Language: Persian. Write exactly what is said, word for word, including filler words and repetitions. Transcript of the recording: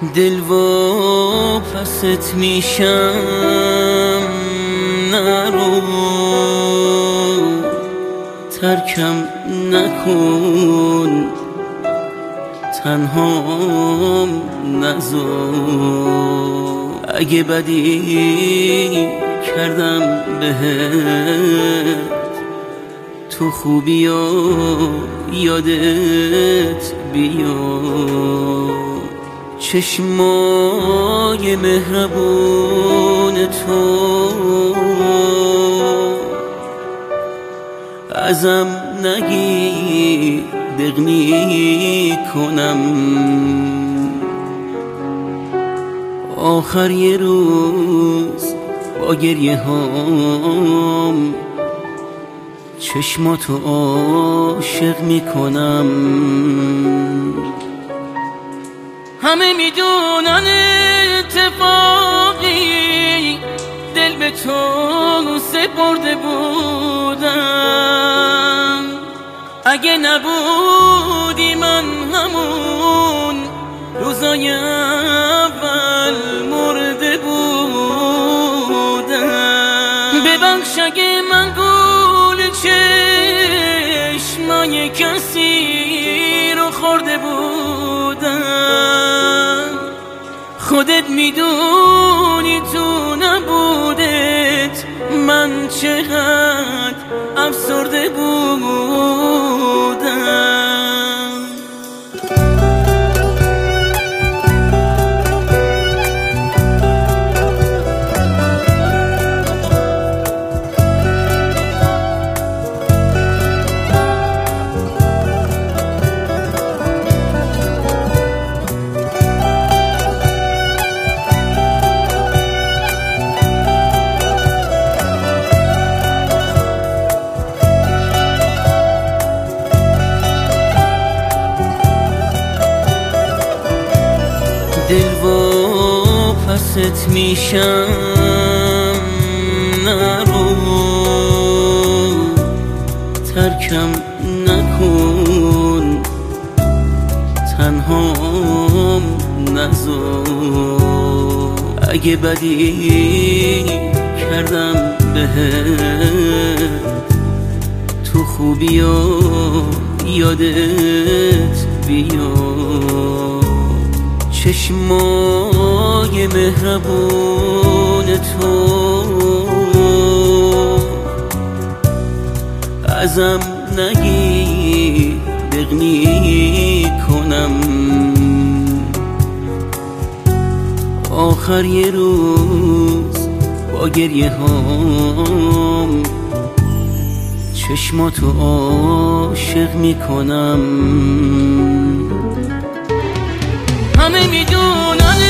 دل و پست میشم نرو، ترکم نکن، تنهام نذار. اگه بدی کردم بهت، تو خوبی و یادت بیاد. چشمای مهربون تو ازم نگیر، دق میکنم. آخر یه روز با گریه هام چشماتو عاشق میکنم. همه میدونن اتفاقی دل به تو سپرده بودم. اگه نبودی من همون روزای اول مرده بودم. ببخش اگه من گول چشمای کسی رو خورده بودم. خودت میدونی تو نبودت من چقدر افسرده بودم. دل و پست میشم نرو، ترکم نکن، تنهام نذار. اگه بدی کردم بهت، تو خوبی و یادت بیاد. چشمای مهربون تو ازم نگیر، دق میکنم. آخر یه روز با گریه هام چشماتو عاشق میکنم. همه میدونن